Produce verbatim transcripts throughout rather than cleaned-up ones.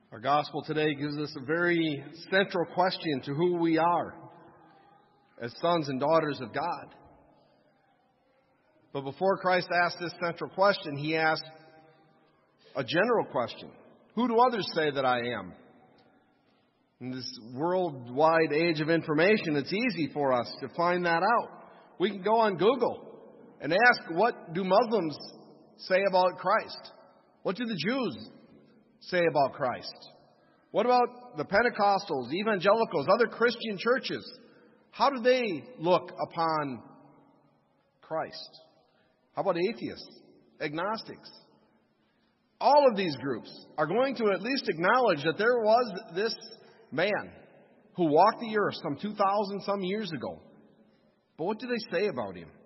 Our gospel today gives us a very central question to who we are as sons and daughters of God. But before Christ asked this central question, he asked a general question. Who do others say that I am? In this worldwide age of information, it's easy for us to find that out. We can go on Google and ask, what do Muslims say about Christ? What do the Jews say about Christ? What about the Pentecostals, evangelicals, other Christian churches? How do they look upon Christ? How about atheists, agnostics? All of these groups are going to at least acknowledge that there was this man who walked the earth some two thousand some years ago. But what do they say about him?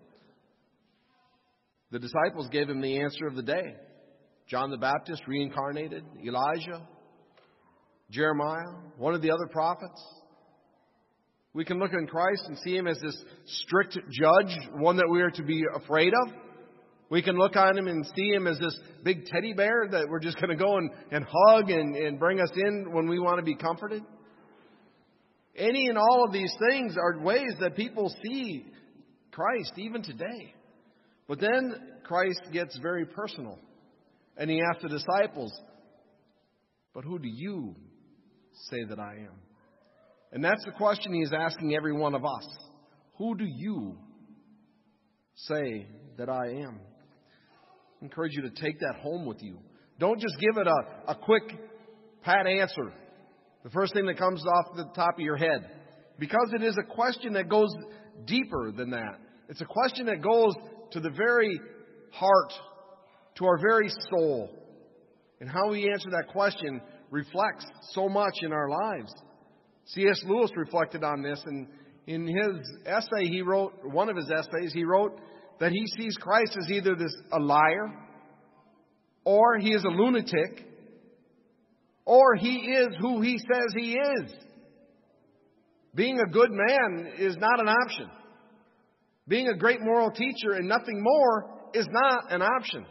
The disciples gave him the answer of the day. John the Baptist reincarnated, Elijah, Jeremiah, one of the other prophets. We can look at Christ and see him as this strict judge, one that we are to be afraid of. We can look on him and see him as this big teddy bear that we're just going to go and, and hug and, and bring us in when we want to be comforted. Any and all of these things are ways that people see Christ even today. But then Christ gets very personal. And he asked the disciples, but who do you say that I am? And that's the question he is asking every one of us. Who do you say that I am? I encourage you to take that home with you. Don't just give it a, a quick, pat answer. The first thing that comes off the top of your head. Because it is a question that goes deeper than that. It's a question that goes to the very heart, to our very soul. And how we answer that question reflects so much in our lives. C S Lewis reflected on this, and in his essay he wrote, one of his essays, he wrote that he sees Christ as either this a liar, or he is a lunatic, or he is who he says he is. Being a good man is not an option. Being a great moral teacher and nothing more is not an option.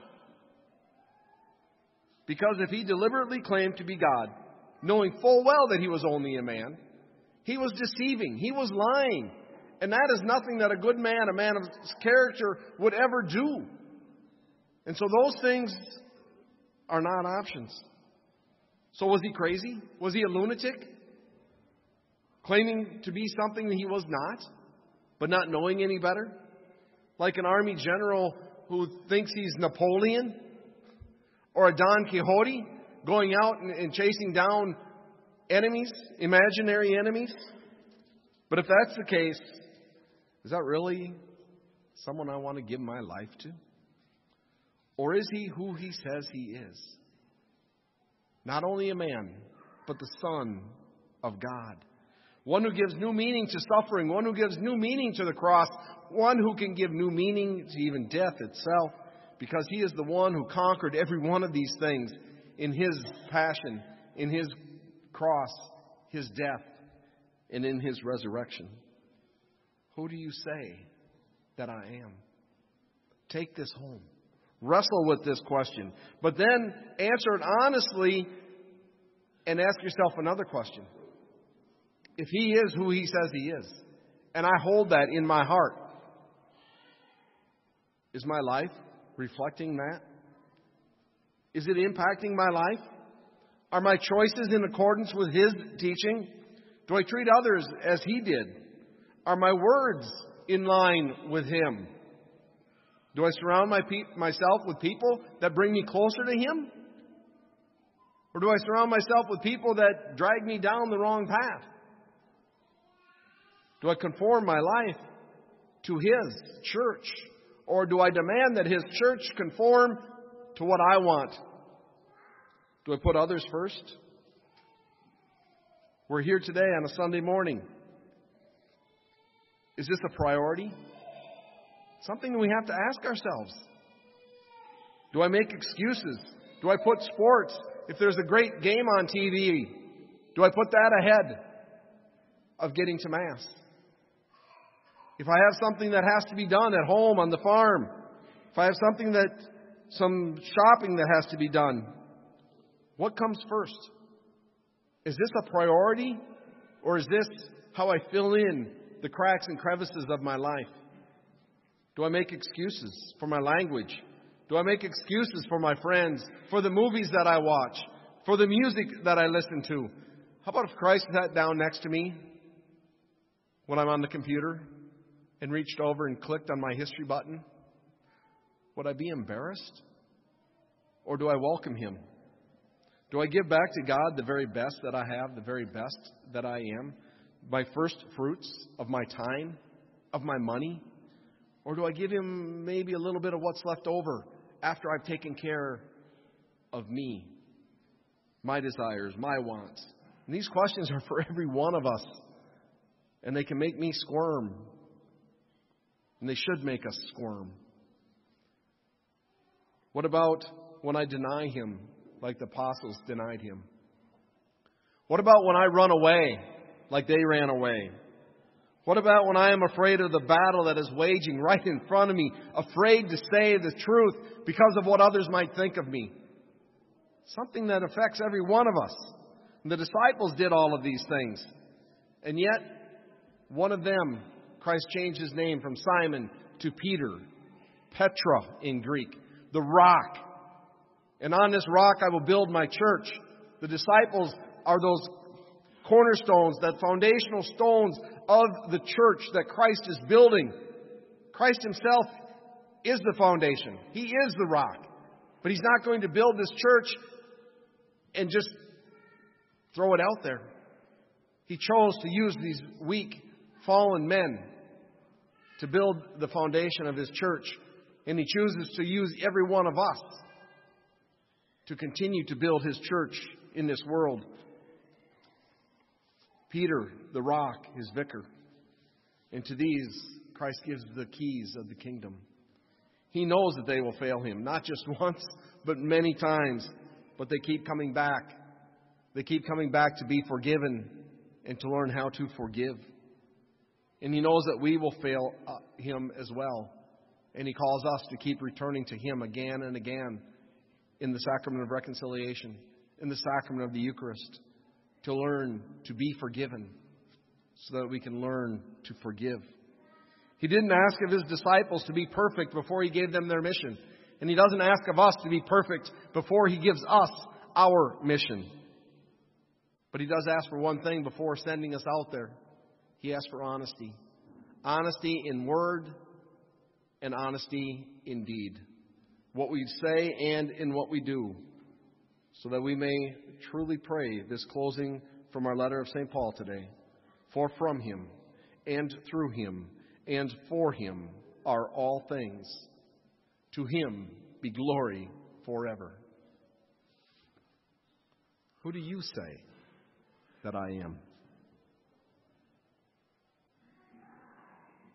Because if he deliberately claimed to be God, knowing full well that he was only a man, he was deceiving, he was lying. And that is nothing that a good man, a man of character, would ever do. And so those things are not options. So was he crazy? Was he a lunatic? Claiming to be something that he was not, but not knowing any better? Like an army general who thinks he's Napoleon? Or a Don Quixote going out and, and chasing down enemies, imaginary enemies? But if that's the case, is that really someone I want to give my life to? Or is he who he says he is? Not only a man, but the Son of God. One who gives new meaning to suffering. One who gives new meaning to the cross. One who can give new meaning to even death itself. Because he is the one who conquered every one of these things in his passion, in his cross, his death, and in his resurrection. Who do you say that I am? Take this home. Wrestle with this question. But then answer it honestly and ask yourself another question. If he is who he says he is, and I hold that in my heart, is my life reflecting that? Is it impacting my life? Are my choices in accordance with his teaching? Do I treat others as he did? Are my words in line with him? Do I surround my pe- myself with people that bring me closer to him? Or do I surround myself with people that drag me down the wrong path? Do I conform my life to his church? Or do I demand that his church conform to what I want? Do I put others first? We're here today on a Sunday morning. Is this a priority? Something we have to ask ourselves. Do I make excuses? Do I put sports? If there's a great game on T V, do I put that ahead of getting to Mass? If I have something that has to be done at home on the farm, if I have something that, some shopping that has to be done, what comes first? Is this a priority? Or is this how I fill in the cracks and crevices of my life? Do I make excuses for my language? Do I make excuses for my friends, for the movies that I watch, for the music that I listen to? How about if Christ sat down next to me when I'm on the computer and reached over and clicked on my history button? Would I be embarrassed? Or do I welcome Him? Do I give back to God the very best that I have, the very best that I am? My first fruits of my time, of my money? Or do I give Him maybe a little bit of what's left over after I've taken care of me, my desires, my wants? And these questions are for every one of us. And they can make me squirm. And they should make us squirm. What about when I deny Him like the apostles denied Him? What about when I run away like they ran away? What about when I am afraid of the battle that is waging right in front of me, afraid to say the truth because of what others might think of me? Something that affects every one of us. And the disciples did all of these things. And yet, one of them, Christ changed his name from Simon to Peter, Petra in Greek, the rock. And on this rock I will build my church. The disciples are those cornerstones, that foundational stones of the church that Christ is building. Christ Himself is the foundation. He is the rock. But He's not going to build this church and just throw it out there. He chose to use these weak, fallen men to build the foundation of His church. And He chooses to use every one of us to continue to build His church in this world. Peter, the rock, His vicar. And to these, Christ gives the keys of the kingdom. He knows that they will fail Him, not just once, but many times. But they keep coming back. They keep coming back to be forgiven and to learn how to forgive. And He knows that we will fail Him as well. And He calls us to keep returning to Him again and again in the sacrament of reconciliation, in the sacrament of the Eucharist, to learn to be forgiven so that we can learn to forgive. He didn't ask of His disciples to be perfect before He gave them their mission. And He doesn't ask of us to be perfect before He gives us our mission. But He does ask for one thing before sending us out there. He asks for honesty. Honesty in word and honesty in deed. What we say and in what we do. So that we may truly pray this closing from our letter of Saint Paul today. For from Him, and through Him, and for Him are all things. To Him be glory forever. Who do you say that I am?